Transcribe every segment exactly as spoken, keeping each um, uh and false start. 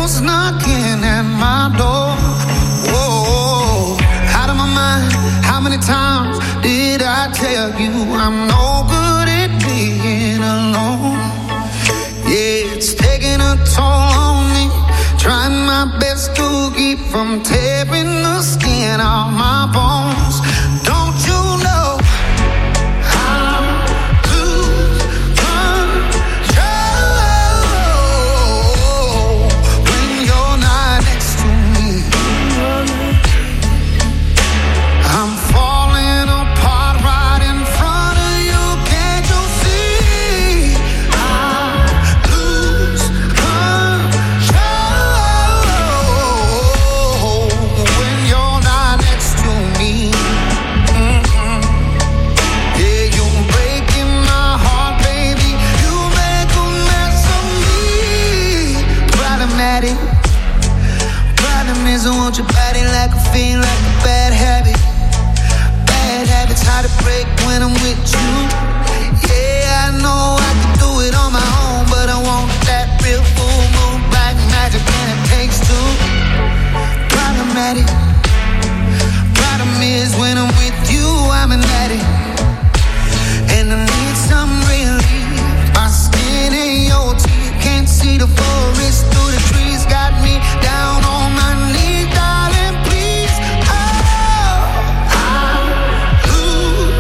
devil's knocking at my door. Whoa, out of my mind. How many times did I tell you I'm no good at being alone? Yeah, it's taking a toll on me. Trying my best to keep from tearing the skin off my bones. Don't you know I lose control when you're not next to me? I'm falling apart right in front of you. Can't you see? I lose control when you're not next to me. Mm-mm. Yeah, you're breaking my heart, baby. You make a mess of me. Problematic. Problem is I want your body like a fiend, like a bad habit. Bad habits hard to break when I'm with you. Yeah, I know I can do it on my own, but I want that real full moon black magic, and it takes two. Problematic. Problem is when I'm with you, I'm an addict, and I need some relief. My skin ain't your teeth, can't see the forest through the trees. Got me down on my knees, darling, please. Oh, I lose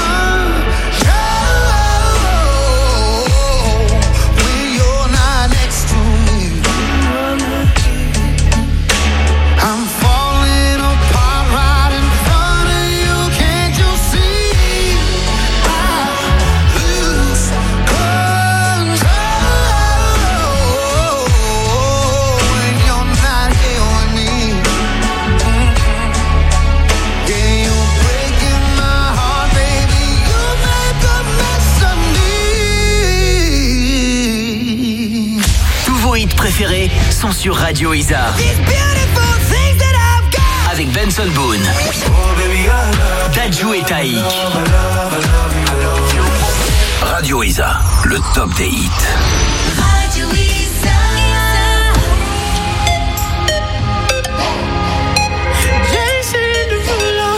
control when you're not next to me. I'm falling apart right in front of you. Can't you see? I lose control when you're not here with me. Mm-mm. Yeah, you're breaking my heart, baby. You make a mess of me. Tous vos hits préférés sont sur Radio Isa. These beautiful things that I've got. Avec Benson Boone, Dadju et Taïk. Radio Isa, le top des hits. Radio Isa. Jason Derulo.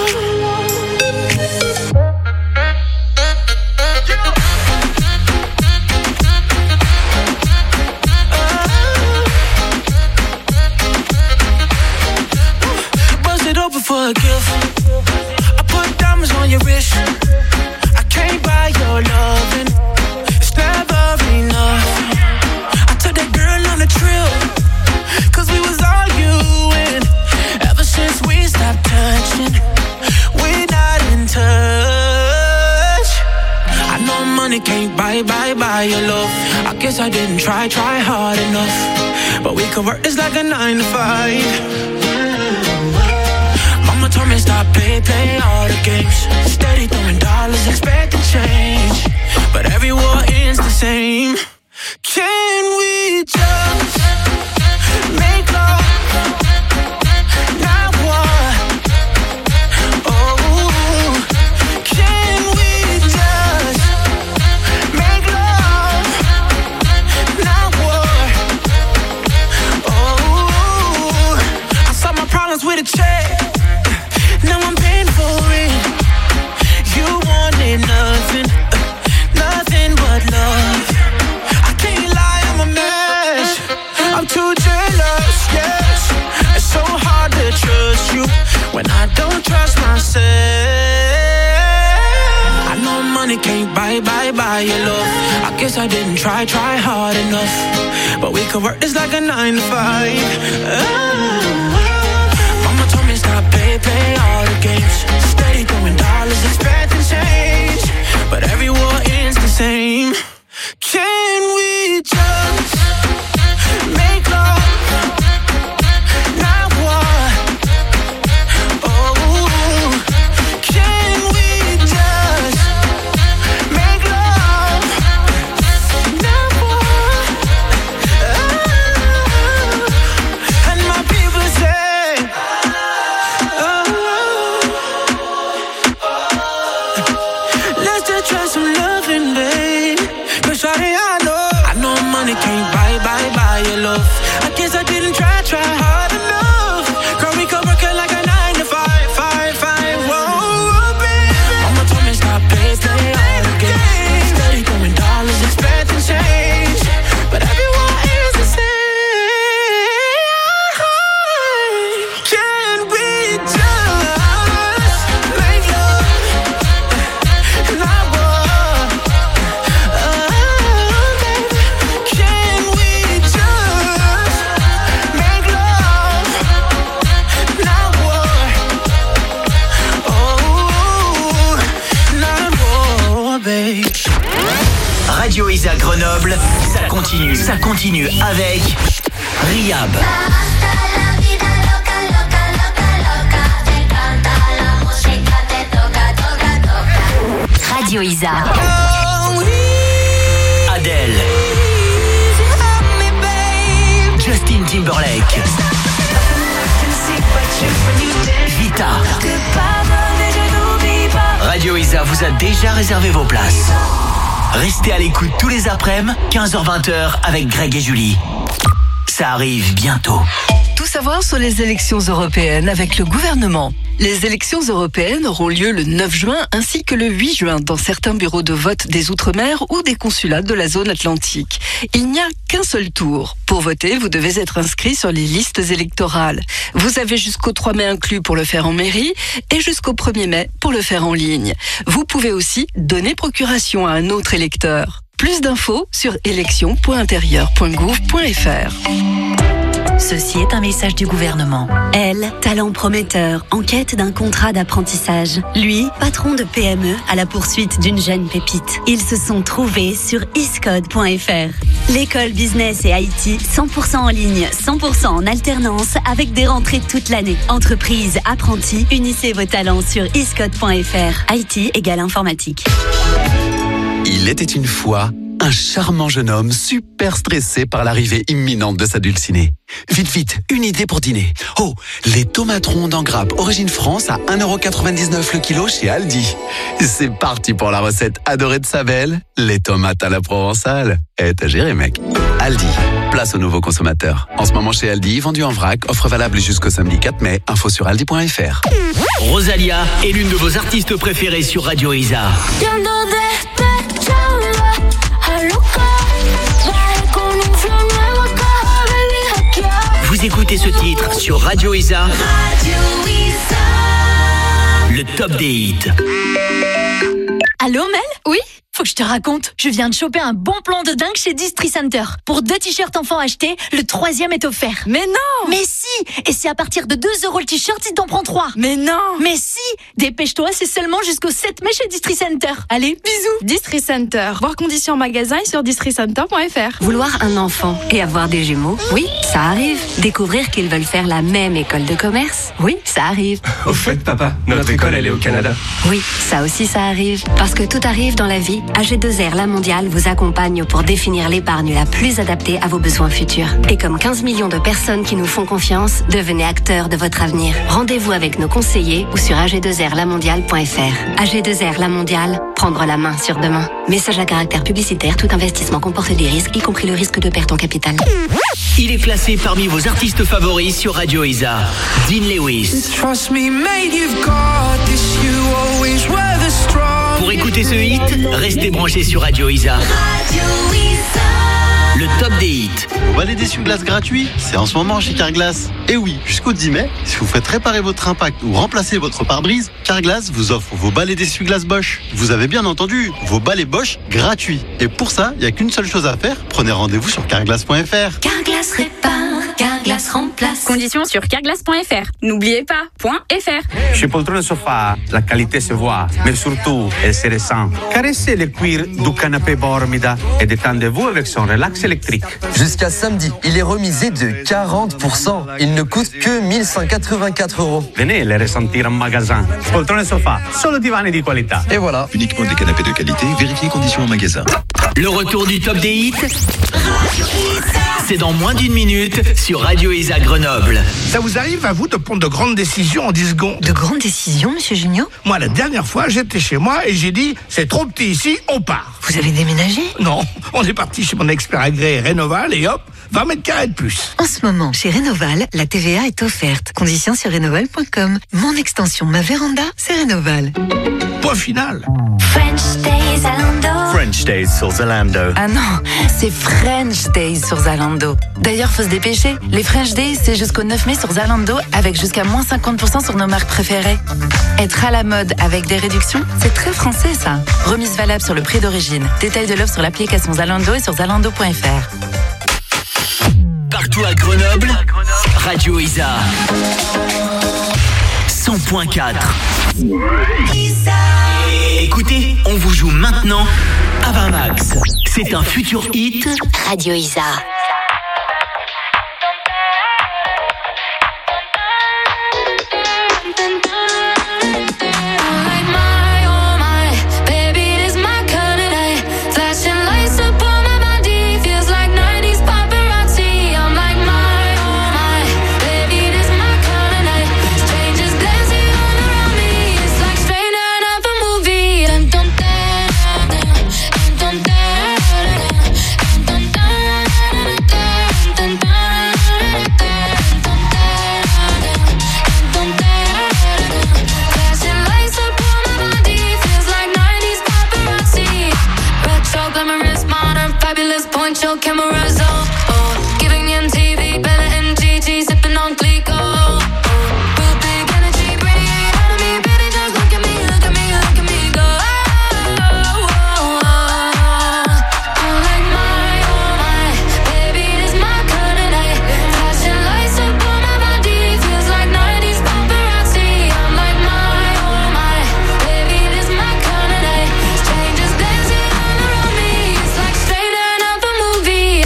Bust it open for a gift. I put diamonds on your wrist. I can't buy your loving. It's never enough. I took that girl on a trip, cause we was arguing. Ever since we stopped touching, we're not in touch. I know money can't buy, buy, buy your love. I guess I didn't try, try hard enough. But we could work this like a nine to five. Mama told me stop, play, play all the games. Steady throwing dollars, expecting change. But every war ends the same. Can we just make love? Not war. Oh, can we just make love? Not war. Oh, I solved my problems with a check. Now I'm paying for it. You wanted nothing, nothing but love. I can't lie, I'm a mess. I'm too jealous, yes. It's so hard to trust you when I don't trust myself. I know money can't buy, buy, buy your love. I guess I didn't try, try hard enough. But we could work this like a nine to five. Oh. Mama told me stop, play, play all the games. Steady throwing dollars, expecting change. But every war ends the same. Can we just make love? Not war. Oh, can we just make love? Not war. Oh, and my people say, oh, let's just try some loving, babe. 'Cause shawty, I try hard enough. Girl, we could work it like a nine to five, five, five. Whoa, baby. Mama told me stop, play, play all the games. Steady throwing dollars, expecting change, but everyone is the same. Can we just make love and not war? Oh, baby. Can we just make love, not war? Oh, not war, babe. Radio Isa Grenoble, ça continue, ça continue avec Rihab. Radio Isa. Adele. Justin Timberlake. Vita. Radio Isa vous a déjà réservé vos places. Restez à l'écoute tous les après-midi, quinze heures vingt avec Greg et Julie. Ça arrive bientôt. Tout savoir sur les élections européennes avec le gouvernement. Les élections européennes auront lieu le neuf juin ainsi que le huit juin dans certains bureaux de vote des Outre-mer ou des consulats de la zone atlantique. Il n'y a qu'un seul tour. Pour voter, vous devez être inscrit sur les listes électorales. Vous avez jusqu'au trois mai inclus pour le faire en mairie et jusqu'au premier mai pour le faire en ligne. Vous pouvez aussi donner procuration à un autre électeur. Plus d'infos sur élections point intérieur point gouv point fr. Ceci est un message du gouvernement. Elle, talent prometteur, en quête d'un contrat d'apprentissage. Lui, patron de P M E à la poursuite d'une jeune pépite. Ils se sont trouvés sur iscode point fr. L'école business et I T cent pour cent en ligne, cent pour cent en alternance avec des rentrées toute l'année. Entreprise, apprentis, unissez vos talents sur iscode point fr. I T égale informatique. Il était une fois un charmant jeune homme super stressé par l'arrivée imminente de sa dulcinée. Vite, vite, une idée pour dîner. Oh, les tomates rondes en grappe origine France à un euro quatre-vingt-dix-neuf le kilo chez Aldi. C'est parti pour la recette adorée de sa belle, les tomates à la provençale. Eh, t'as géré, mec. Aldi, place aux nouveaux consommateurs. En ce moment chez Aldi, vendu en vrac, offre valable jusqu'au samedi quatre mai. Info sur aldi point fr. Rosalia est l'une de vos artistes préférées sur Radio Isa. Vous écoutez ce titre sur Radio Isa. Radio Isa. Le top des hits. Allô Mel ? Oui ? Faut que je te raconte, je viens de choper un bon plan de dingue chez Distri Center. Pour deux t-shirts enfants achetés, le troisième est offert. Mais non! Mais si! Et c'est à partir de deux euros le t-shirt si t'en prends trois. Mais non! Mais si! Dépêche-toi, c'est seulement jusqu'au sept mai chez Distri Center. Allez, bisous! Distri Center. Voir conditions en magasin et sur distri center point fr. Vouloir un enfant et avoir des jumeaux, oui, ça arrive. Découvrir qu'ils veulent faire la même école de commerce, oui, ça arrive. Au fait, papa, notre école, elle est au Canada. Oui, ça aussi, ça arrive. Parce que tout arrive dans la vie, A G deux R La Mondiale vous accompagne pour définir l'épargne la plus adaptée à vos besoins futurs. Et comme quinze millions de personnes qui nous font confiance, devenez acteurs de votre avenir. Rendez-vous avec nos conseillers ou sur a g deux r la mondiale point fr. A G deux R La Mondiale, prendre la main sur demain. Message à caractère publicitaire, tout investissement comporte des risques, y compris le risque de perte en capital. Il est classé parmi vos artistes favoris sur Radio Isa. Dean Lewis. Trust me, mate, you've got this. You always were the strong. Pour écouter ce hit, restez branchés sur Radio Isa. Radio Isa. Le top des hits. Vos balais d'essuie-glace gratuits, c'est en ce moment chez Carglass. Et oui, jusqu'au dix mai, si vous faites réparer votre impact ou remplacer votre pare-brise, Carglass vous offre vos balais d'essuie-glace Bosch. Vous avez bien entendu, vos balais Bosch gratuits. Et pour ça, il n'y a qu'une seule chose à faire, prenez rendez-vous sur carglass point fr. Carglass répare, Carglass remplace. Conditions sur carglass point fr. N'oubliez pas, .fr. Chez Poltrone Sofa, la qualité se voit, mais surtout, elle se ressent. Caressez le cuir du canapé Bormida et détendez-vous avec son relax électrique. Jusqu'à samedi, il est remisé de quarante pour cent. Il ne coûte que mille cent quatre-vingt-quatre euros. Venez le ressentir en magasin. Poltrone Sofa, solo divani di qualità. Et voilà. Uniquement des canapés de qualité, vérifiez conditions en magasin. Le retour du top des hits, c'est dans moins d'une minute sur Radio Isa Grenoble. Ça vous arrive à vous de prendre de grandes décisions en dix secondes? De grandes décisions, monsieur Junio? Moi, la dernière fois, j'étais chez moi et j'ai dit, c'est trop petit ici, on part. Vous avez déménagé? Non, on est parti chez mon expert agréé Rénoval et hop, vingt mètres carrés de plus. En ce moment, chez Rénoval, la T V A est offerte. Conditions sur rénoval point com. Mon extension, ma véranda, c'est Rénoval. Point final. French Days Zalando. French Days sur Zalando. Ah non, c'est French Days sur Zalando. D'ailleurs, faut se dépêcher. Les French Days, c'est jusqu'au neuf mai sur Zalando, avec jusqu'à moins cinquante pour cent sur nos marques préférées. Être à la mode avec des réductions, c'est très français ça. Remise valable sur le prix d'origine. Détail de l'offre sur l'application Zalando et sur zalando point f r. Partout à Grenoble, Radio Isa cent point quatre. Écoutez, on vous joue maintenant Ava Max. C'est un futur hit Radio Isa. Your cameras on, oh, giving you M T V, Bella and Gigi, sipping on Clico. Oh, real big energy, radiate out of me, baby, just look at me, look at me, look at me go. Oh, oh, oh, oh. I'm like my, oh my, baby, this my kind of night. Flashing lights up on my body, feels like nineties paparazzi. I'm like my, oh my, baby, this my kind of night. Strangers dancing all around me, it's like straight out of a movie.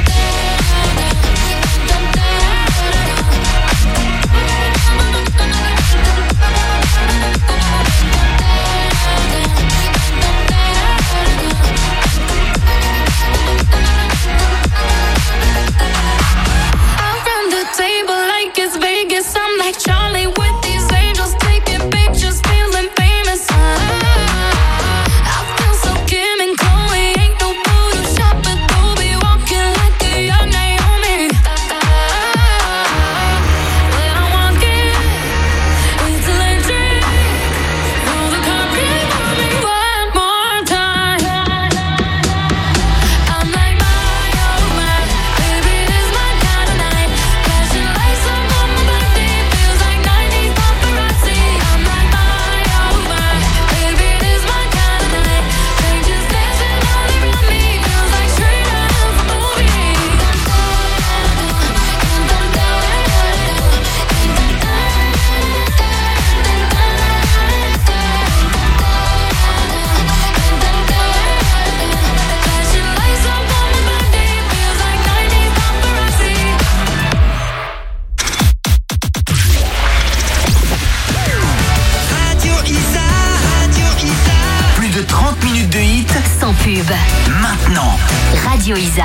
I run the table like it's Vegas. I'm like Charlie with these angels, taking pictures, feeling famous. I feel so Kim and Chloe, ain't no Photoshop, but they'll be walking like a young Naomi. When I walk in, it's electric. Roll the concrete for me one more time. I'm like my, oh my, baby, this my kind of night. Flashing lights up on my body, feels like nineties paparazzi. I'm like my, oh my, baby, this my kind of night. Strangers dancing all around me, feels like straight out of a movie. Flashing lights up on my body, feels like nineties paparazzi. Radio Isa, Radio Isa. Plus de trente minutes de hit Sans pub. maintenant. Radio Isa.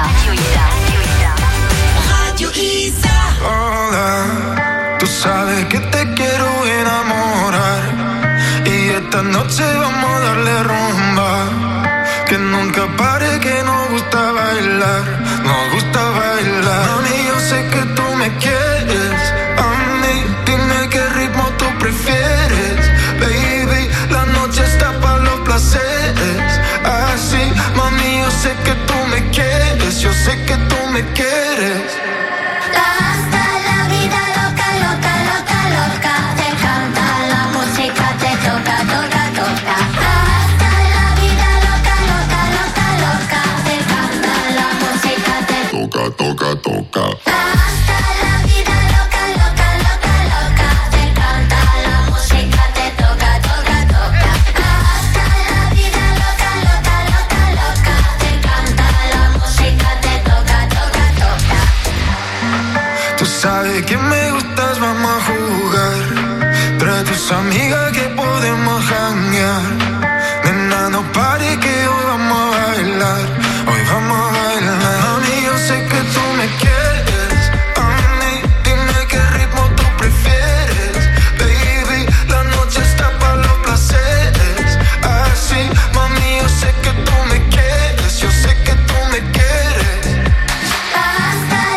Radio Isa. Hola, tú sabes que te quiero enamorar y esta noche vamos a darle rumba, que nunca pare, que nos gusta bailar, nos gusta bailar. Mami, yo sé que tú me quieres, a mí dime qué ritmo tú prefieres, baby, la noche está para los placeres, así, mami, yo sé que tú me quieres, yo sé que tú me quieres. Hasta la vida loca, loca, loca, loca. Te canta la música, te toca, toca, toca. Hasta la vida loca, loca, loca, loca. Te canta la música, te Toca, toca, toca. Hasta la vida loca, loca, loca, loca. Te canta la música, te toca, toca, toca. Hasta la vida loca, loca, loca, loca. Te canta la música, te toca, toca, toca. Tú sabes que me gustas, vamos a jugar. Trae tus amigas que podemos janguear. Nena, no pare que hoy vamos a bailar. Hoy vamos a bailar. Mami, yo sé que tú me quieres. A mí, dime qué ritmo tú prefieres. Baby, la noche está para los placeres. Así, mami, yo sé que tú me quieres. Yo sé que tú me quieres. Hasta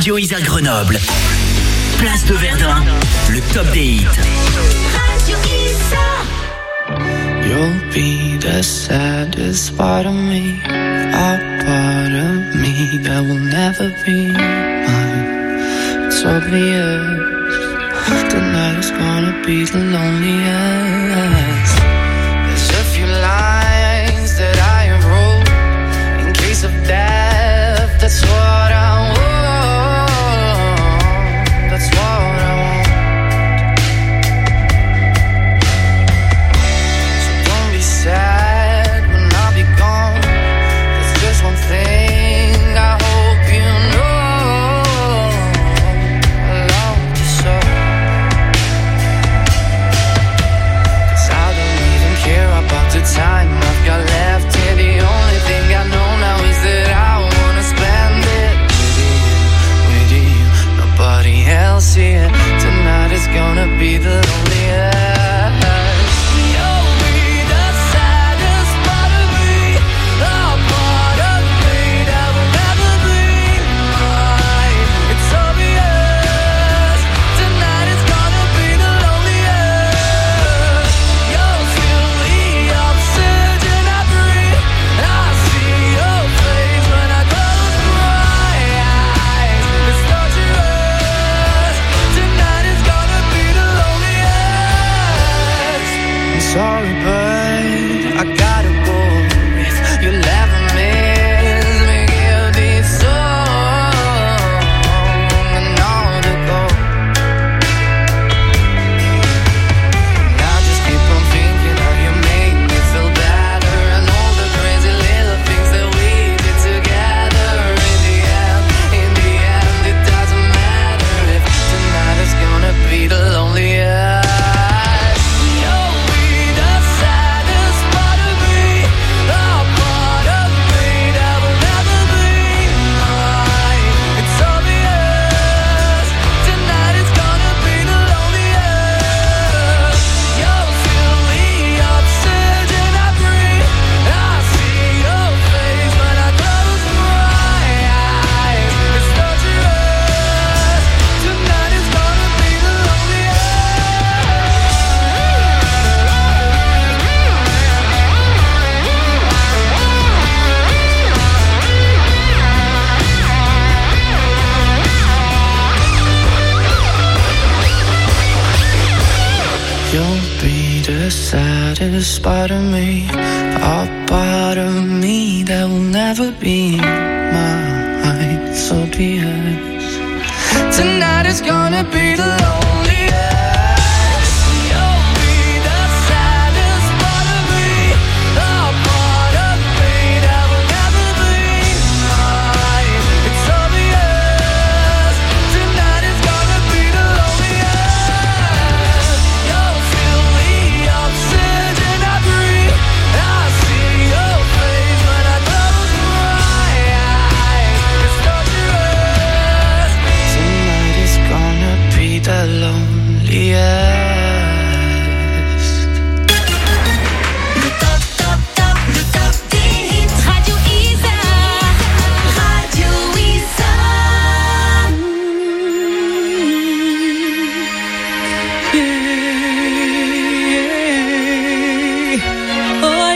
Radio Isère Grenoble. Place de Verdun, le top des hits. Radio Isère. You'll be the saddest part of me, a part of me that will never be mine. It's obvious tonight is gonna be the loneliest. There's a few lines that I have wrote in case of death. That's what I want. That's what I want. Sad when I'll be gone. There's just one thing I hope you know. I love you so. 'Cause I don't even care about the time I've got left here. The only thing I know now is that I wanna spend it with you, with you, nobody else here. Tonight is gonna be the loneliest. Sorry, but I gotta go. If you'll ever miss me, give this song and all to go. And I just keep on thinking how you make me feel better, and all the crazy little things that we did together. In the end, in the end, it doesn't matter if tonight is gonna be the loneliest. You'll be the saddest part of me, a part of me that will never be mine. So obvious. Tonight is gonna be the loneliest. The loneliest. Le top, top, top, le top des hits. Radio Isère. Radio Isère. Yeah. Oh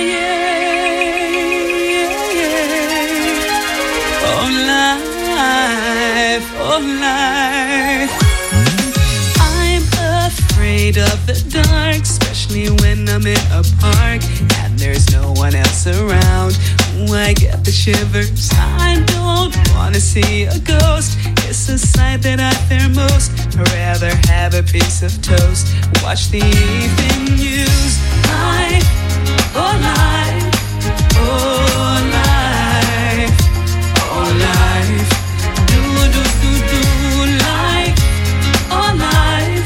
yeah, yeah. Oh life, oh life. Of the dark, especially when I'm in a park and there's no one else around. Ooh, I get the shivers. I don't wanna see a ghost. It's a sight that I fear most. I'd rather have a piece of toast, watch the evening news. Life, oh life, oh life, oh life. Do do do do life, oh life.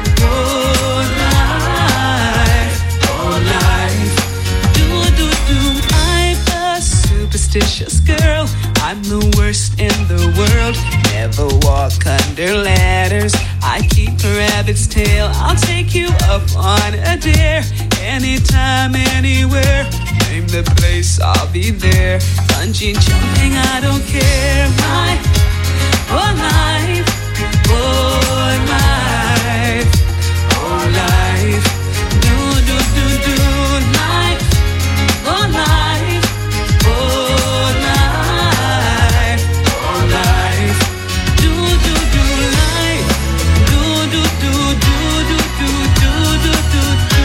Superstitious girl, I'm the worst in the world. Never walk under ladders, I keep a rabbit's tail. I'll take you up on a dare, anytime, anywhere. Name the place, I'll be there. Bungee jumping, I don't care. My, oh life, oh life, oh life. Do do do do life, oh life, oh life, oh life. Do do do life, do do do do do do do do do do.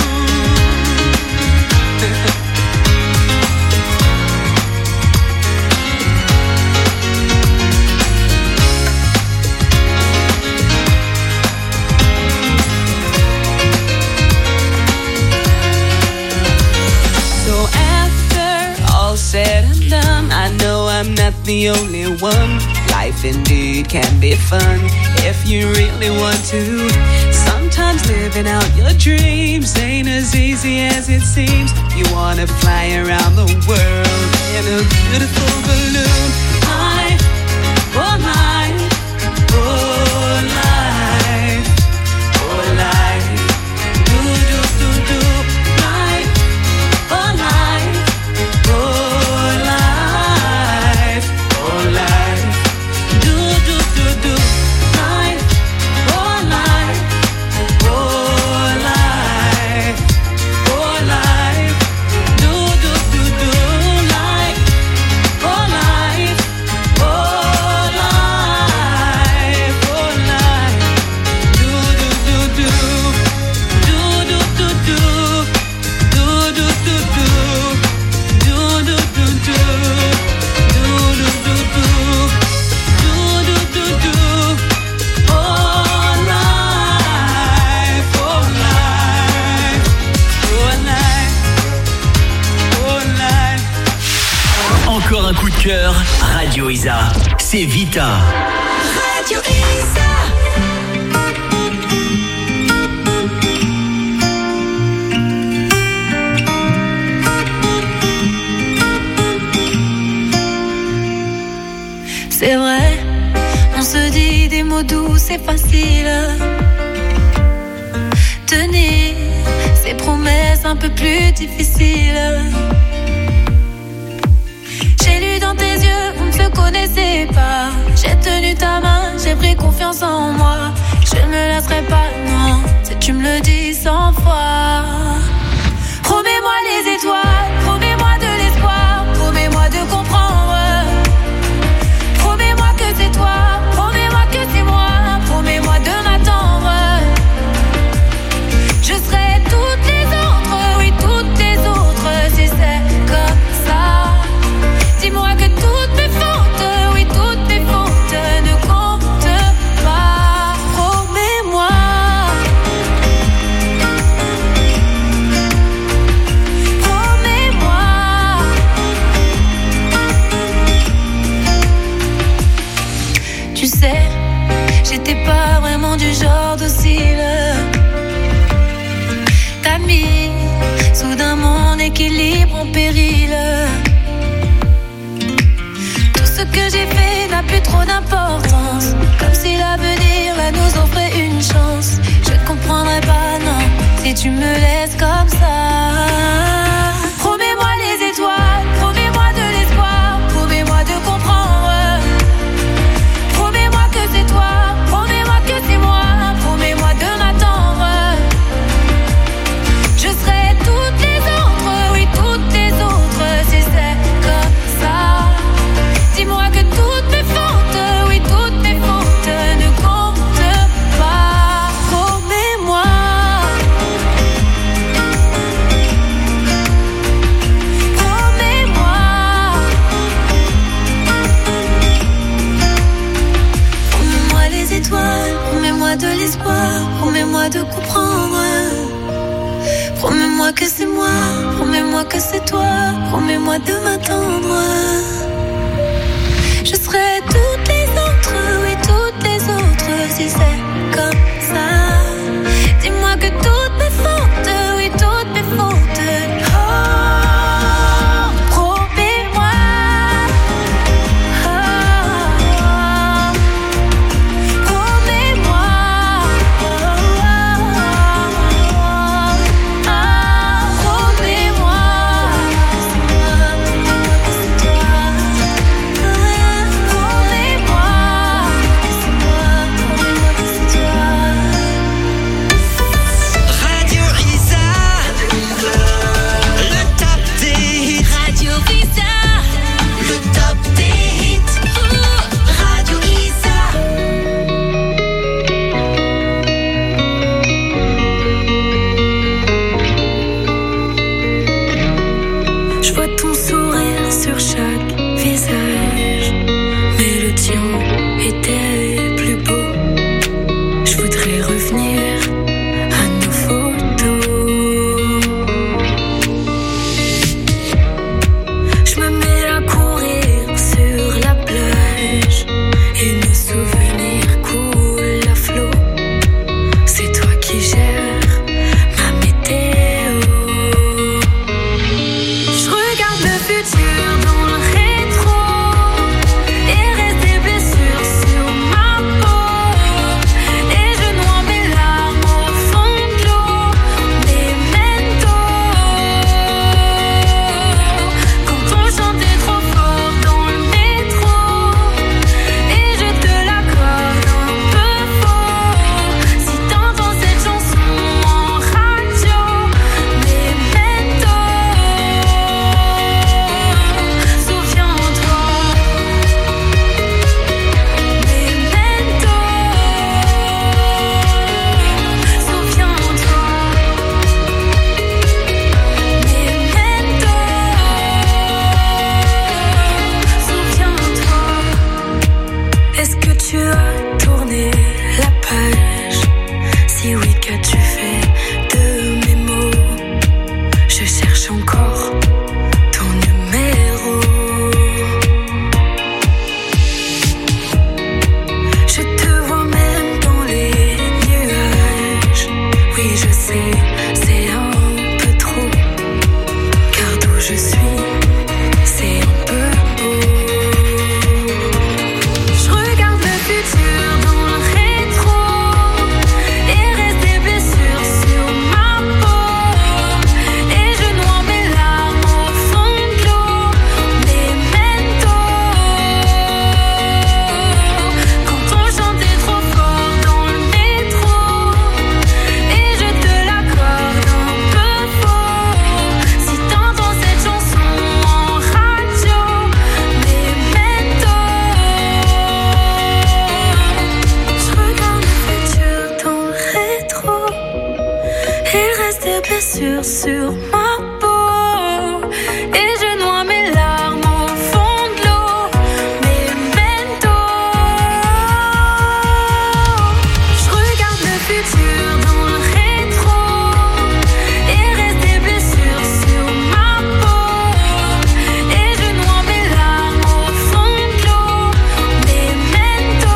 So after all said and done, I know I'm not the only one. Life indeed can be fun if you really want to. Sometimes living out your dreams ain't as easy as it seems. You wanna fly around the world in a beautiful balloon. Life, oh life, oh life, oh life. Do do do do life, oh life, oh life, oh life. Do do do do life, oh life, oh life, oh life. Do do do do life, oh life, oh life, oh life. Do do do do, do do do do, do do do do, do do do do, do do do do. Do do do do, oh life, oh life, oh life, oh life. Encore un coup de cœur, Radio Isa. C'est Vita. Radio Isa. C'est vrai, on se dit des mots doux, c'est facile. Tenir ces promesses un peu plus difficiles. J'ai lu dans tes yeux, on ne se connaissait pas. J'ai tenu ta main, j'ai pris confiance en moi. Je ne me lasserai pas, non, si tu me le dis cent fois. Promets-moi les étoiles, promets-moi de l'espoir, promets-moi de comprendre. Promets-moi que c'est toi, promets-moi que c'est moi, promets-moi de m'attendre. Je serai toutes les autres, oui toutes les autres, si c'est comme ça. Dis-moi que toutes mes fautes, oui toutes mes fautes ne comptent pas. Promets-moi. Promets-moi. Tu sais, j'étais pas vraiment du genre docile. T'as mis soudain mon équilibre en péril. Tout ce que j'ai fait n'a plus trop d'importance. Comme si l'avenir là nous offrait une chance. Je ne comprendrai pas, non, si tu me laisses comme ça. Promets-moi les étoiles, promets-moi de l'espoir, promets-moi de comprendre. Promets-moi que c'est toi, promets-moi que c'est moi, promets-moi de m'attendre. Je serai toutes les autres, oui toutes les autres, si c'est comme ça. Dis-moi que toutes mes fautes, oui toutes mes fautes ne comptent pas. Promets-moi. Promets-moi. Promets-moi les étoiles, promets-moi de l'espoir, promets-moi de comprendre. Promets-moi que c'est moi, promets-moi que c'est toi, promets-moi de m'attendre. Je serai toutes les autres, oui toutes les autres, si c'est comme ça. Dis-moi que toutes mes fautes, oui toutes mes fautes. Oh, promets-moi. Oh, promets-moi. Oh, promets-moi. Oui, je sais, c'est un peu trop. Car d'où je suis, c'est un peu beau. Je regarde le futur dans le rétro et reste des blessures sur ma peau. Et je noie mes larmes au fond de l'eau. Memento. Quand on chantait trop fort dans le métro et je te l'accorde un peu faux. Si t'entends cette chanson en radio, Memento. Je regarde le futur dans le rétro. Il reste des blessures sur ma peau. Et je noie mes larmes au fond de l'eau. Memento. Je regarde le futur dans le rétro. Il reste des blessures sur ma peau. Et je noie mes larmes au fond de l'eau. Memento.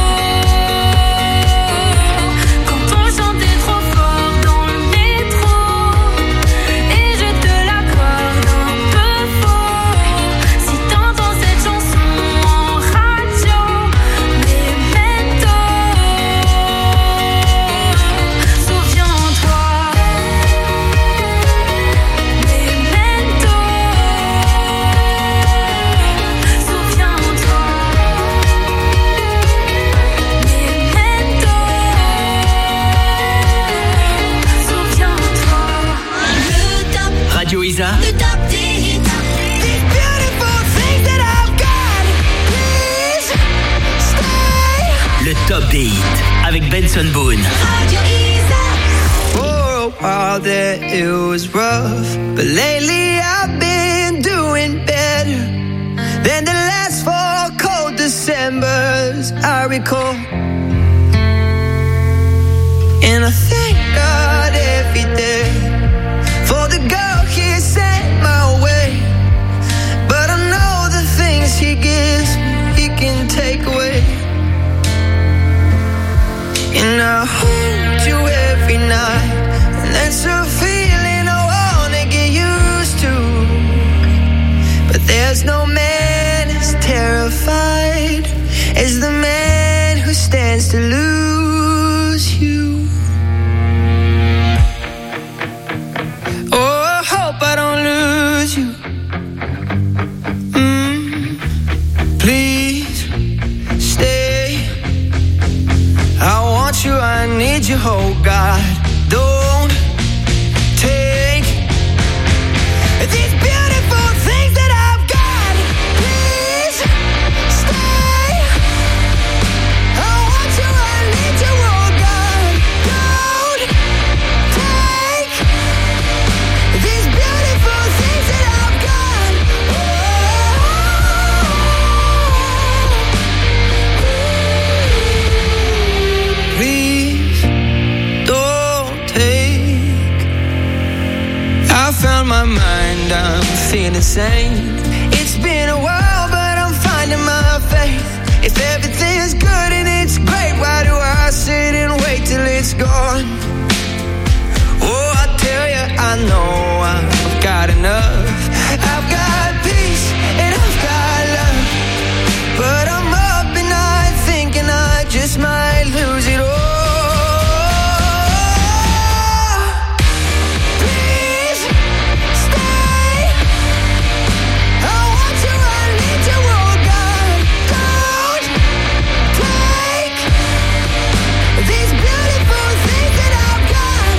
Quand on chantait trop fort dans le métro et je te l'accorde un peu faux. Si t'entends cette chanson en radio, Memento. Souviens-toi, Memento. Souviens-toi, Memento. Souviens-toi. Le top, Radio Isa, le top des hits. These beautiful things that I've got. Please stay. le top des hits avec Benson Boone. Radio Isa. For a while there it was rough, but lately I've been doing better than the last four cold Decembers I recall. And I thank God every day for the girl He sent my way. But I know the things He gives me, He can take away. And I hold you every night, and that's a feeling I wanna get used to. But there's no man as terrified as the man who stands to lose you. Oh, I hope I don't lose you. Mm, please stay. I want you, I need you, oh God. Don't take these beautiful things that I've got. Please stay. I want you, I need you, oh God. Don't take these beautiful things that I've got. Please don't take. I found my mind, I'm feeling sane. It's been a while, but I'm finding my faith. If everything's good and it's great, why do I sit and wait till it's gone? Oh, I tell you, I know I've got enough. I've got peace and I've got love, but I'm up and night thinking I just might lose it all. Please stay. I want you, I need you, oh God. Don't take these beautiful things that I've got.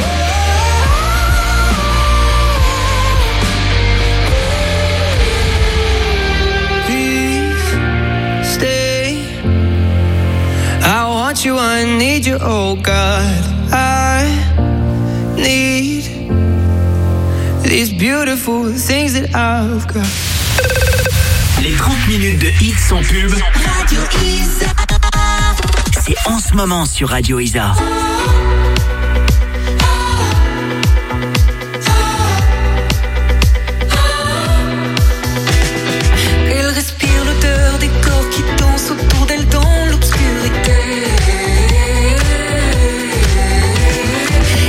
Please stay. I want you, I need you, oh God. I need these beautiful things that I've got. Les trente minutes de hits sans pub, Radio Isa. c'est en ce moment sur Radio Isa. Elle respire l'odeur des corps qui dansent autour d'elle dans l'obscurité.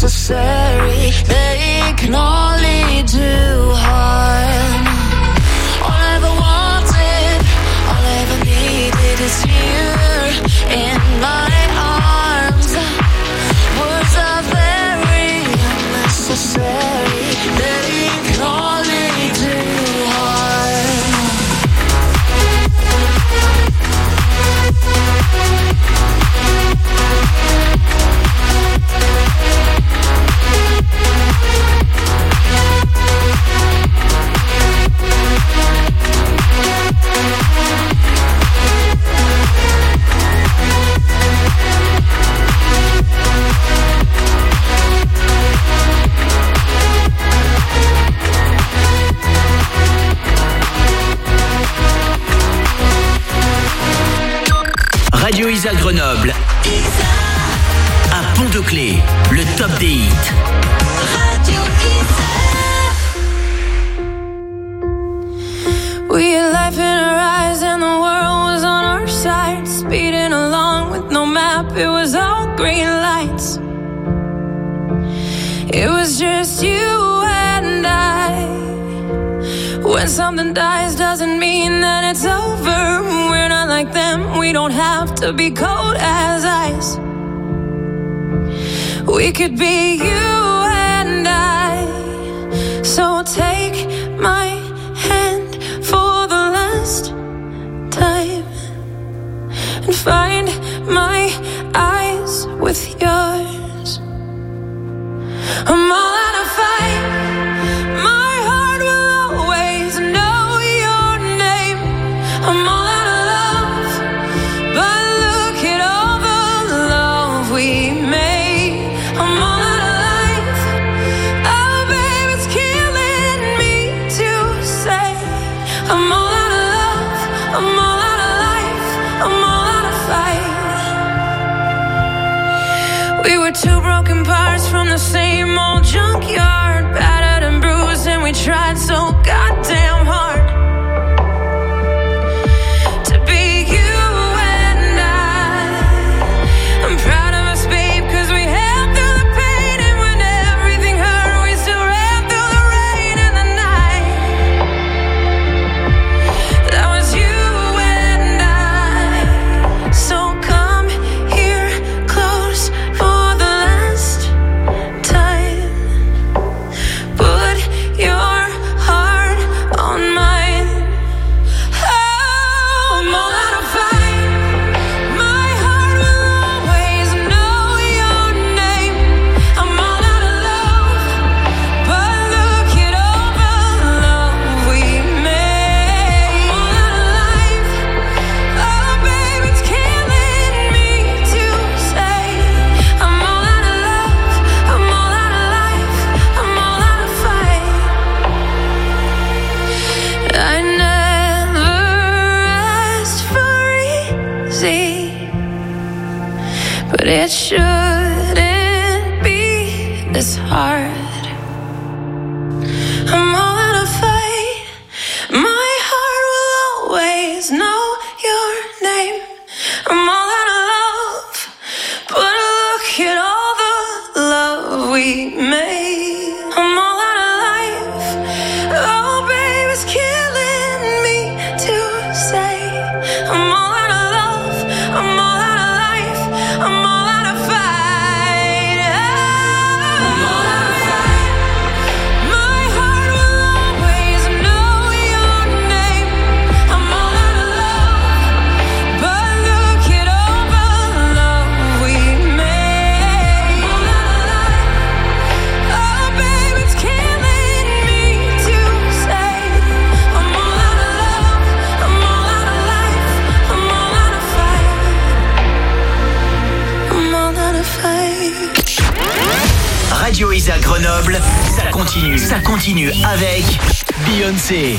unnecessary. They can only do harm. All I ever wanted, all I ever needed is here in my arms. Words are very unnecessary. They can only do harm. Radio Isa Grenoble. À Pont-de-Clé, le top des hits. Radio Isa. We had life in our eyes and the world was on our side. Speeding along with no map, it was all green lights. It was just you and I. When something dies doesn't mean that it's over. We're not like them, we don't have to be cold as ice. We could be you and I. So take my hand for the last time and find my eyes with yours. I'm all out of fight. My heart will always know your name. I'm all out of love, but look at all the love we made. I'm all out of life. Oh, babe, it's killing me to say. I'm all out of love. I'm all out of life. I'm all out of fight. We were two broken parts from the same old junkyard, battered and bruised, and we tried so goddamn hard to be you and I. I'm proud of us, babe, cause we held through the pain, and when everything hurt, we still ran through the rain and the night. That was you and I. So come here close for the last time. Put your heart on mine. Oh, I'm all out of fight. My heart will always know your name. I'm all out of love, but look at all the love we made. I'm all out of life. Oh, babe, it's killing me to say. I'm all out of love. I'm all out of life. I'm all out of fight. I never asked for easy, but it shouldn't be this hard. I'm all out of fight. My heart will always know your name. I'm all out of love, but look at all the love we made. I'm all out of life. Oh, babe, it's killing me to say. I'm all out of love. I'm all out of life. I'm all out of fight. I'm all out of fight. My heart will always know your name. I'm all out of love, but look at all the love we made. I'm all out of life. Oh, babe, it's killing me to say. I'm all out of love. I'm all out of life. I'm all out of fight. I'm all out of fight. Radio Isa Grenoble, ça continue, ça continue avec Beyoncé.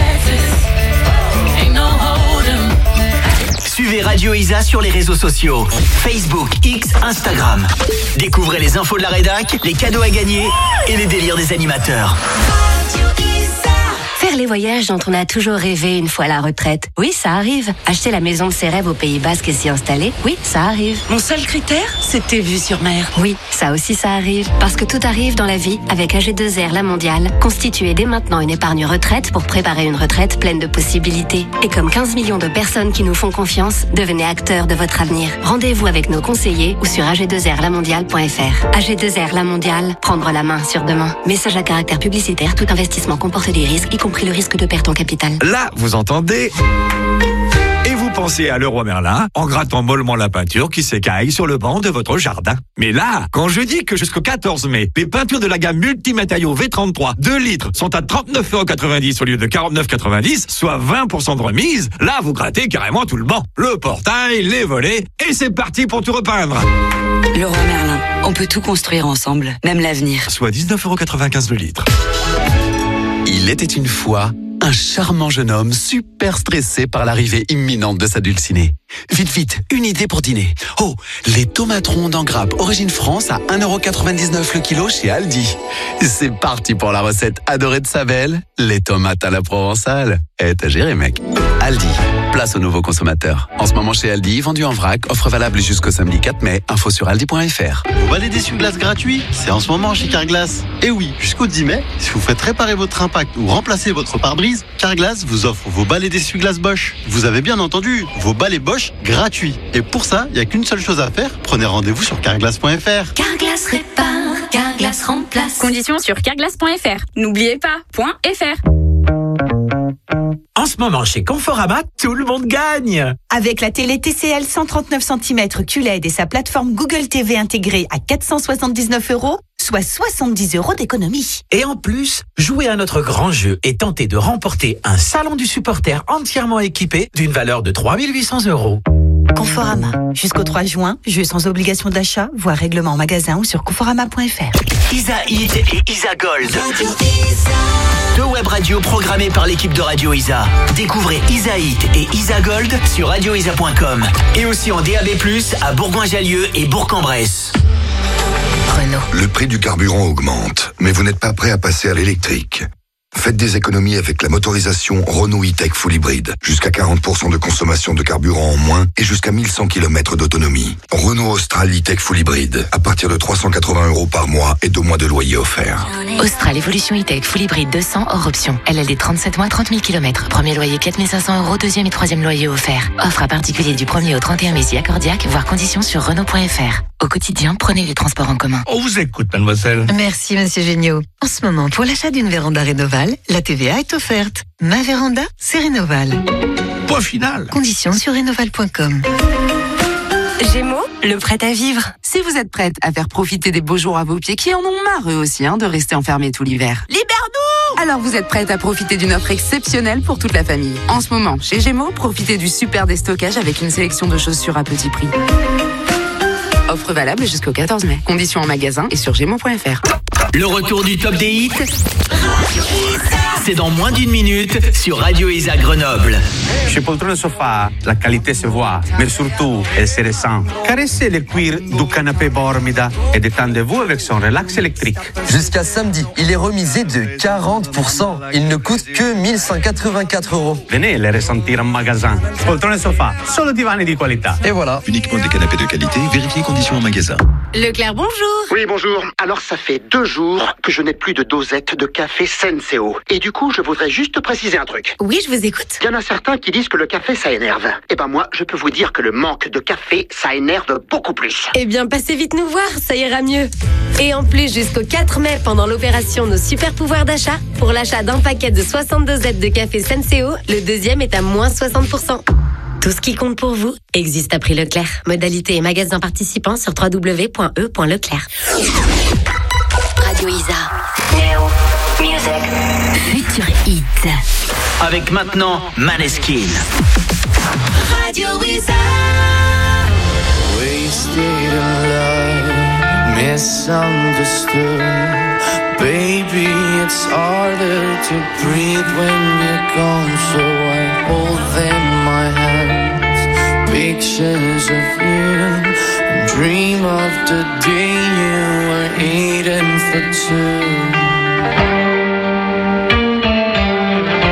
Suivez Radio Isa sur les réseaux sociaux, Facebook, X, Instagram. Découvrez les infos de la rédac, les cadeaux à gagner et les délires des animateurs. Faire Faire les voyages dont on a toujours rêvé une fois à la retraite. Oui, ça arrive. Acheter la maison de ses rêves au Pays Basque et s'y installer. Oui, ça arrive. Mon seul critère, c'était vue sur mer. Oui, ça aussi ça arrive. Parce que tout arrive dans la vie avec A G deux R La Mondiale. Constituez dès maintenant une épargne retraite pour préparer une retraite pleine de possibilités. Et comme quinze millions de personnes qui nous font confiance, devenez acteurs de votre avenir. Rendez-vous avec nos conseillers ou sur a g deux r la mondiale point f r. A G deux R La Mondiale, prendre la main sur demain. Message à caractère publicitaire, tout investissement comporte des risques, y compris le risque de perte en capital. Là, vous entendez ? Et vous pensez à Leroy Merlin en grattant mollement la peinture qui s'écaille sur le banc de votre jardin. Mais là, quand je dis que jusqu'au quatorze mai, les peintures de la gamme multimatériaux V trente-trois deux litres sont à trente-neuf euros quatre-vingt-dix au lieu de quarante-neuf euros quatre-vingt-dix, soit vingt pour cent de remise, là vous grattez carrément tout le banc. Le portail, les volets, et c'est parti pour tout repeindre. Leroy Merlin, on peut tout construire ensemble, même l'avenir. Soit dix-neuf euros quatre-vingt-quinze le litre. Il était une fois un charmant jeune homme super stressé par l'arrivée imminente de sa dulcinée. Vite, vite, une idée pour dîner. Oh, les tomates rondes en grappe origine France à un euro quatre-vingt-dix-neuf le kilo chez Aldi. C'est parti pour la recette adorée de sa belle, les tomates à la provençale. Eh, t'as géré, mec. Aldi, place aux nouveaux consommateurs. En ce moment chez Aldi, vendu en vrac, offre valable jusqu'au samedi quatre mai. Info sur aldi point f r. Vous balai d'essuie-glace gratuit, c'est en ce moment chez Carglass. Et oui, jusqu'au dix mai, si vous faites réparer votre impact ou remplacer votre pare-brise, Carglass vous offre vos balais d'essuie-glace Bosch. Vous avez bien entendu, vos balais Bosch gratuits. Et pour ça, il n'y a qu'une seule chose à faire, prenez rendez-vous sur carglass point f r. Carglass répare, Carglass remplace. Conditions sur carglass point f r. N'oubliez pas, point .fr. En ce moment, chez Conforama, tout le monde gagne. Avec la télé T C L cent trente-neuf centimètres Q L E D et sa plateforme Google T V intégrée à quatre cent soixante-dix-neuf euros, soit soixante-dix euros d'économie. Et en plus, jouez à notre grand jeu et tentez de remporter un salon du supporter entièrement équipé d'une valeur de trois mille huit cents euros. Conforama. Jusqu'au trois juin, jeu sans obligation d'achat, voire règlement en magasin ou sur conforama point f r. Isa Hit et Isa Gold. Deux web radios programmées par l'équipe de Radio Isa. Découvrez Isa Hit et Isa Gold sur radio isa point com. Et aussi en D A B plus, à Bourgoin-Jallieu et Bourg-en-Bresse. Renault. Le prix du carburant augmente, mais vous n'êtes pas prêt à passer à l'électrique. Faites des économies avec la motorisation Renault E-Tech Full Hybrid. Jusqu'à quarante pour cent de consommation de carburant en moins et jusqu'à mille cent kilomètres d'autonomie. Renault Austral E-Tech Full Hybrid. À partir de trois cent quatre-vingts euros par mois et deux mois de loyer offert. Austral Evolution E-Tech Full Hybrid deux cents hors option. L L D trente-sept mois, trente mille kilomètres. Premier loyer quatre mille cinq cents euros, deuxième et troisième loyer offert. Offre à particulier du premier au trente et un mai si accordiaque, voire conditions sur Renault point f r. Au quotidien, prenez les transports en commun. On vous écoute, mademoiselle. Merci, monsieur Géniaud. En ce moment, pour l'achat d'une véranda Rénoval, la T V A est offerte. Ma véranda, c'est Rénoval. Point final. Conditions sur rénoval point com. Gémeaux, le prêt à vivre. Si vous êtes prête à faire profiter des beaux jours à vos pieds, qui en ont marre eux aussi hein, de rester enfermés tout l'hiver. Libère-nous! Alors vous êtes prête à profiter d'une offre exceptionnelle pour toute la famille. En ce moment, chez Gémeaux, profitez du super déstockage avec une sélection de chaussures à petit prix. Offre valable jusqu'au quatorze mai. Conditions en magasin et sur gémeaux point f r. Le retour du top des hits, c'est dans moins d'une minute sur Radio Isa Grenoble. Chez Poltrone Sofa, la qualité se voit, mais surtout, elle se ressent. Caressez le cuir du canapé Bormida et détendez-vous avec son relax électrique. Jusqu'à samedi, il est remisé de quarante pour cent. Il ne coûte que mille cent quatre-vingt-quatre euros. Venez les ressentir en magasin. Poltrone Sofa, solo divani di qualità. Et voilà. Uniquement des canapés de qualité, vérifiez conditions en magasin. Leclerc, bonjour. Oui, bonjour. Alors, ça fait deux jours que je n'ai plus de dosette de café Senseo. Et du coup, je voudrais juste préciser un truc. Oui, je vous écoute. Il y en a certains qui disent que le café, ça énerve. Eh ben moi, je peux vous dire que le manque de café, ça énerve beaucoup plus. Eh bien, passez vite nous voir, ça ira mieux. Et en plus, jusqu'au quatre mai, pendant l'opération Nos Super Pouvoirs d'achat, pour l'achat d'un paquet de soixante dosettes de café Senseo, le deuxième est à moins soixante pour cent. Tout ce qui compte pour vous existe à prix Leclerc. Modalité et magasin participants sur w w w point e point leclerc. Radio Isa. New Music. Futur Hit. Avec maintenant Maneskin. Radio Isa. Wasted in love, misunderstood. Baby, it's harder to breathe when you're gone, so I hold them in my hands, pictures of you, and dream of the day you were eating for two.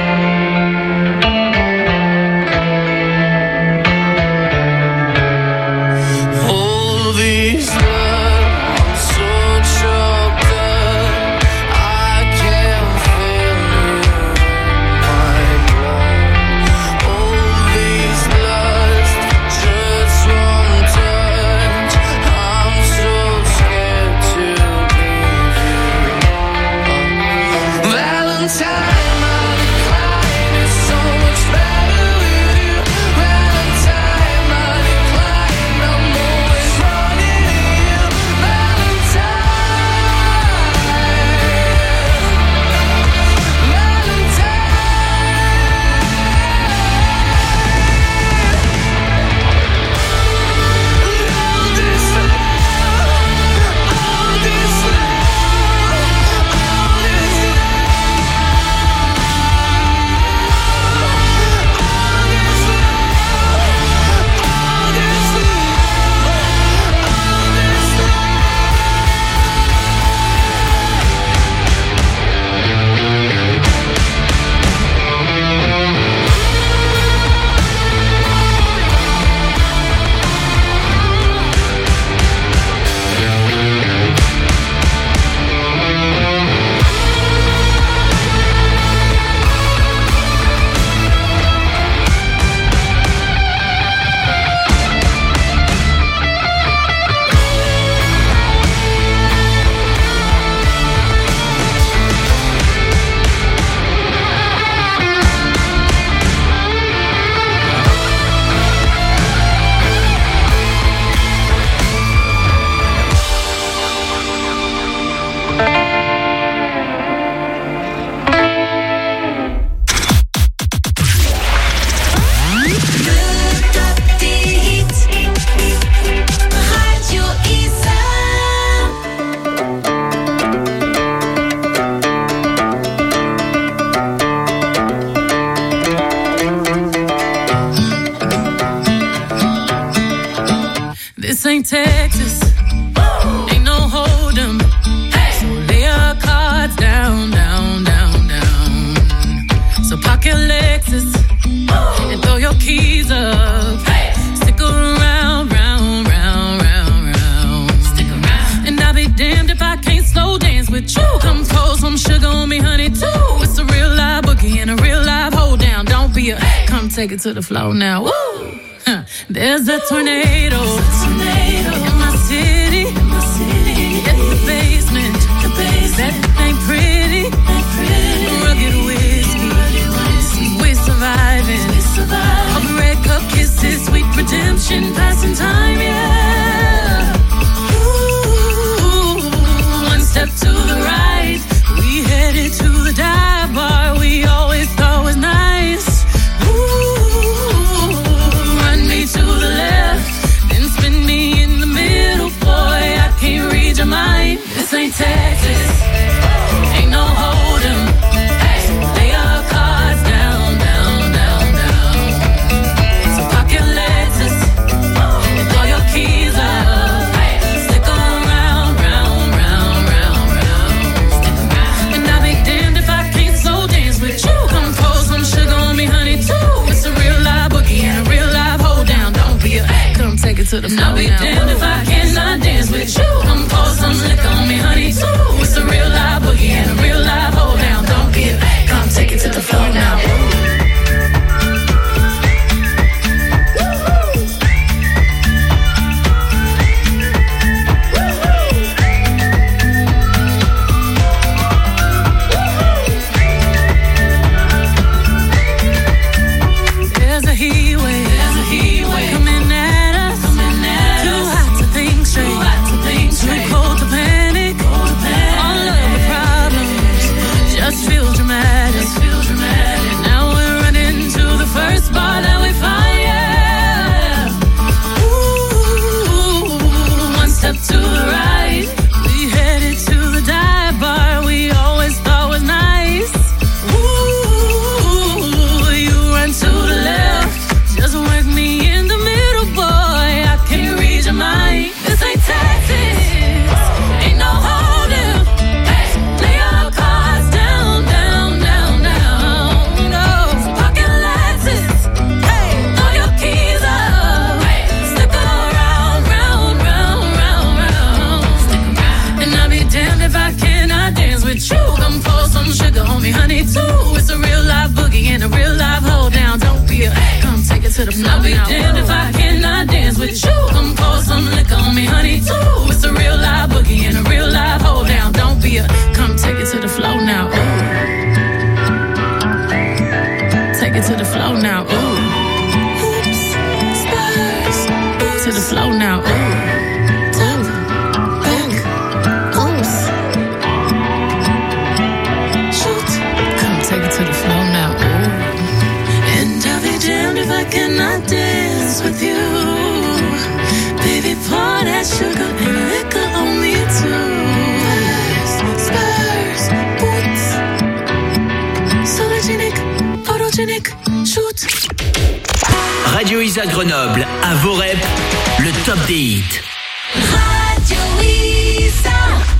ain't Texas. Ain't no hold 'em. So lay your cards down, down, down, down. So park your Lexus and throw your keys up. Stick around, round, round, round, round. Stick around. And I'll be damned if I can't slow dance with you. Come pour some sugar on me, honey, too. It's a real live boogie and a real live hold down. Don't be a, come take it to the floor now. Woo! Huh. There's a tornado, a tornado in my city, in my city. At the basement, the basement. That ain't pretty, ain't pretty. Rugged whiskey, rugged whiskey. We surviving, we surviving. All the red cup kisses, sweet redemption, passing time, yeah. Ooh, one step to the right, we headed to the dive bar we always thought was nice. To the left, then spin me in the middle, boy, I can't read your mind. This ain't Texas, ain't no hold 'em. So lay your cards down, down, down, down. So park your Lexus and throw your keys up. Stick around, round, round, round, round. Stick around. And I'll be damned if I can't slow dance with you. Come pour some sugar on me, honey, too. It's a real live boogie and a real live hold down. Don't be a, come take it to the floor. I'll be damned if I cannot dance with you. Come pour some liquor on me, honey, too. It's a real live boogie and a real live hold down. Don't be a, come take it to the floor now. There's a heat wave, there's a heat wave coming at us, coming at too us. Hot to think straight, too hot to think straight. Too cold to panic, cold to panic. All of the problems just feel dramatic, just feel dramatic. Now we're running to the first bar that we find, yeah. Ooh, one step to the right, we headed to the dive bar we always thought was nice. Ooh, you run to the left, just work me in the middle, boy, I can't read your mind. This ain't Texas, ain't no hold 'em. Lay your cards down, down, down, down. No, park your Lexus, throw your keys up. Stick around, round, round, round, round. Stick around. And I'll be damned if I cannot dance with you. Come pour some sugar on me, honey, too. It's a real live boogie and a real live hold down. Don't be a, come take it to the floor. I'll be damned if I cannot dance with you. Come pour some liquor on me, honey, too. It's a real live boogie and a real live hold down. Don't be a, come take it to the floor now. Ooh. Take it to the floor now. Ooh. Oops, spurs. To the floor now. Ooh. Ooh. Ooh. Oops. Shoot. Come take it to the floor now. Ooh. And I'll be damned if I cannot dance with you. Baby, pour that sugar and liquor on me too. Spurs, boots, sologenic, photogenic, shoot. Radio Isa Grenoble, à vos reps, le top des hits. Radio Isa.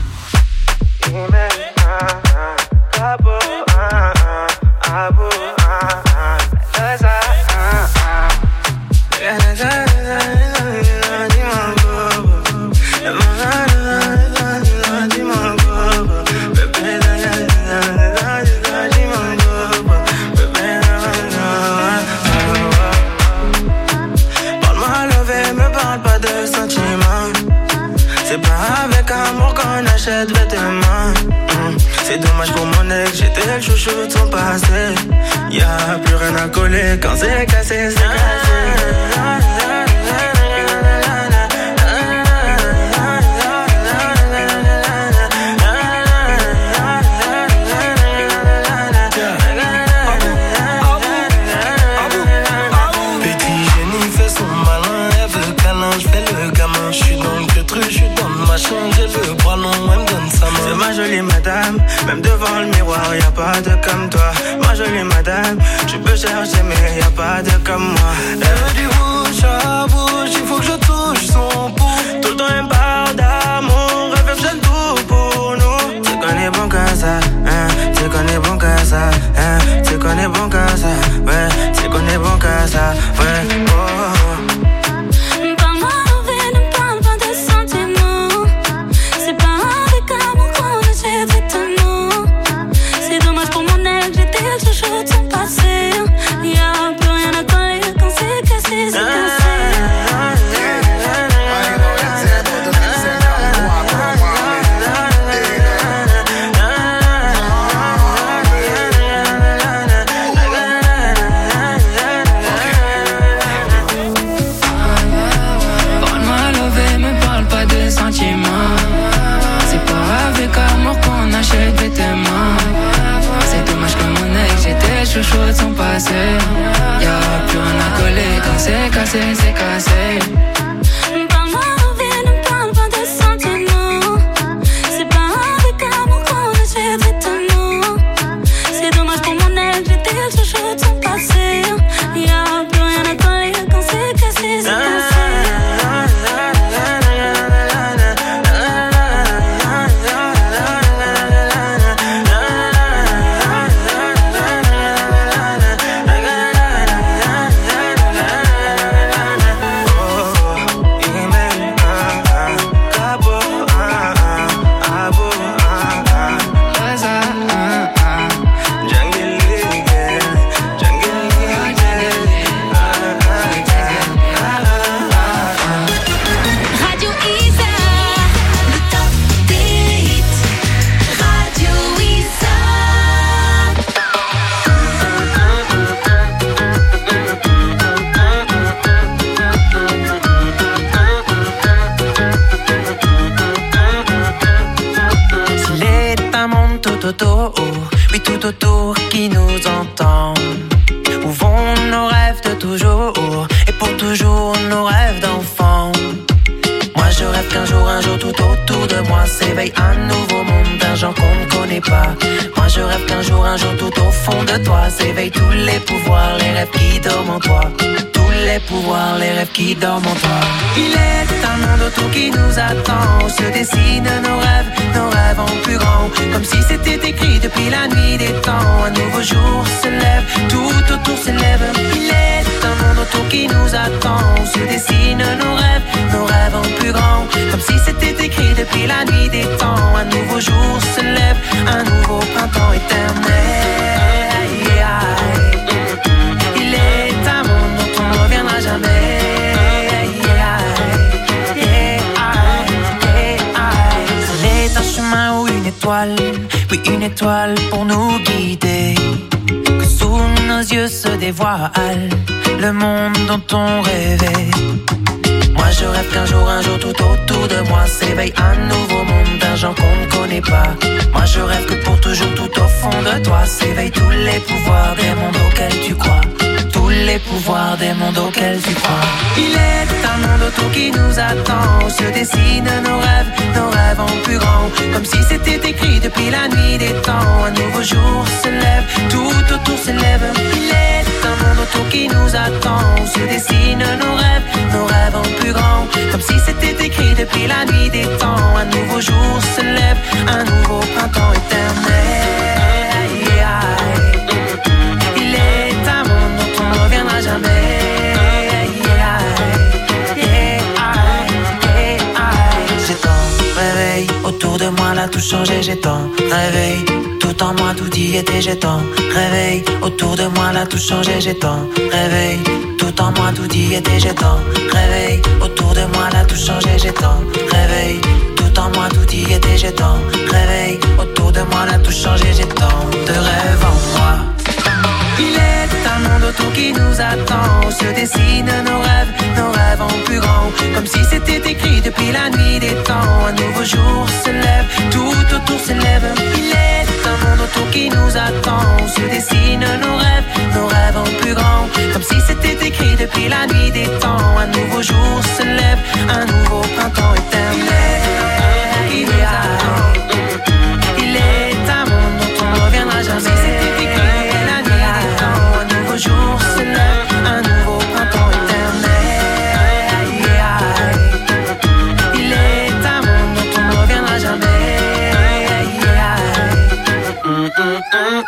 C'est pas avec amour qu'on achète vêtements. mmh. C'est dommage pour mon ex, j'étais le chouchou de son passé. Y'a plus rien à coller quand c'est cassé, c'est cassé. C'est ma jolie madame, même devant le miroir y'a pas de comme toi. Ma jolie madame, tu peux chercher mais y'a pas de comme moi. Elle veut du bouche à bouche, il faut que je touche son pouls. ça, hein. C'est qu'on est bon qu'à ça, ouais. C'est qu'on est bon qu'à ça, ouais. Oh, oh. Parle-moi envers, ne parle pas de sentiments. C'est pas avec amour qu'on achète vêtements. C'est dommage pour mon ex, j'étais le chouchou de son passé. Y'a plus rien à coller quand c'est cassé, c'est cassé. C'est pas avec amour qu'on achète vêtements. C'est dommage que mon ex, j'étais chouchou de son passé. Y'a plus rien à coller quand c'est cassé, c'est cassé. Parle-moi envers, ne parle pas de sentiments. C'est pas avec amour qu'on achète vêtements. C'est dommage pour mon ex, j'étais le chouchou de son passé. Y'a plus rien à coller quand c'est cassé, c'est cassé. Oui, tout autour qui nous entend. Où vont nos rêves de toujours? Et pour toujours nos rêves d'enfant. Moi je rêve qu'un jour, un jour tout autour de moi s'éveille un nouveau monde d'un genre qu'on ne connaît pas. Moi je rêve qu'un jour, un jour tout au fond de toi s'éveillent tous les pouvoirs, les rêves qui dorment en toi. Tous les pouvoirs, les rêves qui dorment en toi. Il est un monde autour qui nous attend. On se dessine nos rêves, nos rêves en plus grand. Comme si c'était écrit depuis la nuit des temps. Un nouveau jour se lève, tout autour s'élève. Il est un monde autour qui nous attend. On se dessine nos rêves, nos rêves en plus grand. Comme si c'était écrit depuis la nuit des temps. Un nouveau jour se lève, un nouveau printemps éternel. Il est un monde dont on ne reviendra jamais. C'est un chemin ou une étoile, oui une étoile pour nous guider. Que sous nos yeux se dévoile le monde dont on rêvait. Moi je rêve qu'un jour, un jour tout autour de moi s'éveille un nouveau monde d'un genre qu'on ne connaît pas. Moi je rêve que pour toujours tout au fond de toi s'éveillent tous les pouvoirs des mondes auxquels tu crois. Tous les pouvoirs des mondes auxquels tu crois. Il est un monde autour qui nous attend. On se dessine nos rêves, nos rêves en plus grand. Comme si c'était écrit depuis la nuit des temps. Un nouveau jour se lève, tout autour s'élève. Il est un monde autour qui nous attend. On se dessine nos rêves, nos rêves en plus grand. Comme si c'était écrit depuis la nuit des temps. Un nouveau jour se lève, un nouveau printemps éternel. Il est un monde dont on ne reviendra jamais. J'ai tant réveil autour de moi, là tout changé. J'ai tant réveil tout en moi, tout y était. J'ai tant réveil autour de moi, là tout changé. J'ai tant réveil tout en moi, tout y était. J'ai tant réveil autour de moi, là tout changé. J'ai tant réveil tout en moi, tout y était. J'ai tant réveil autour de moi, là tout changé. J'ai tant de rêves en moi. Il est un monde autour qui nous attend. On se dessine nos rêves, nos rêves en plus grand. Comme si c'était écrit depuis la nuit des temps. Un nouveau jour se lève, tout autour s'élève. Il est un monde autour qui nous attend. On se dessine nos rêves, nos rêves en plus grand. Comme si c'était écrit depuis la nuit des temps. Un nouveau jour se lève, un nouveau printemps éternel. Il est un, il est un monde dont on ne reviendra jamais. Si c'était écrit depuis la nuit des temps. Un nouveau jour se lève, un nouveau printemps éternel. Il est un monde dont on ne reviendra jamais. Mm, mm, mm.